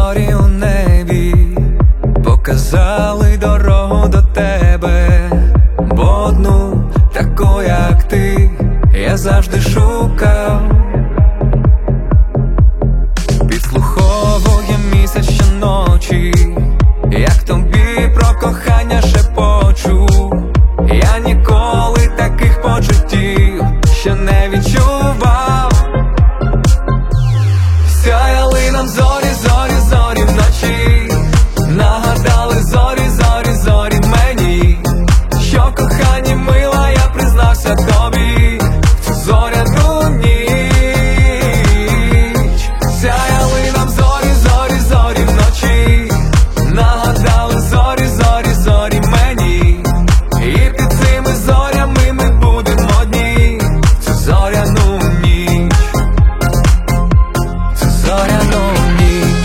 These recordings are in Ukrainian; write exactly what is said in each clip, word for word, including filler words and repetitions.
зорі у небі показали дорогу до тебе, бо одну таку, як ти, я завжди шукав. Підслуховує місяць щоночі, як тобі про кохання шепочу. Я ніколи таких почуттів ще не відчував. Сяяли нам зорі, зорі, зорі вночі, нагадали зорі, зорі, зорі мені, що кохані мила, я признався тобі в цю зоряну ніч. Сяяли нам зорі, зорі, зорі вночі, нагадали зорі, зорі, зорі мені, і під цими зорями ми будемо одні в цю зоряну ніч, цю зоряну ніч.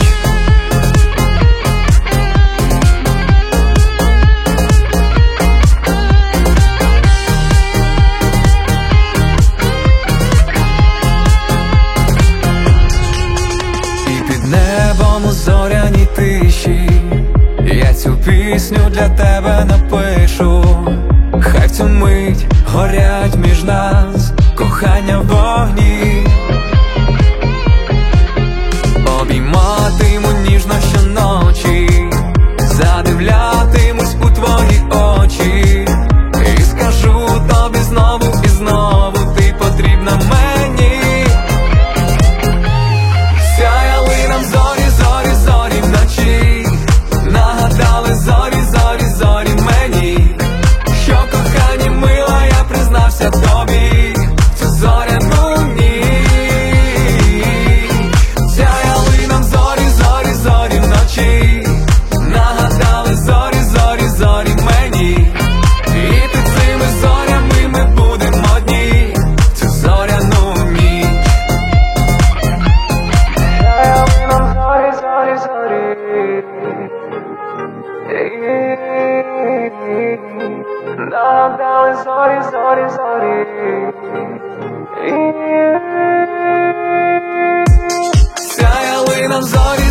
І під небом у зоряній тиші я цю пісню для тебе напишу. Хай в цю мить горять між нас кохання в вогні. Обійматиму ніжно щоночі, задивлятимусь у твої очі, і скажу тобі знову і знову, ти потрібна мені. Сяяли нам зорі, зорі, зорі вночі, нагадали зорі, зорі, зорі мені, що кохані мила, я признався тобі в цю зоряну ніч. Сяяли нам зорі, зорі, зорі вночі, нагадали зорі, зорі, зорі мені, і під цими зорями ми будемо одні в цю зоряну ніч. Сяяли нам зорі, зорі, зорі, нагадали зорі, зорі, зорі. Сяяли нам зорі,